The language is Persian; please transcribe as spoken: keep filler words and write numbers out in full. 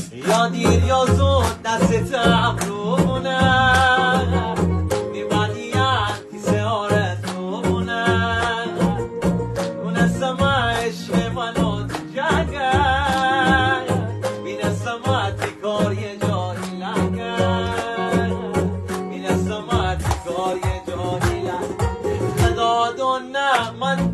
یا دیر یا زود دست ابرومونه میبادیت کیسه آرزومونه اونستم عشق منو تو جگر بینستم تکار یه جایی لگر بینستم تکار یه جایی لگر خدا دونه من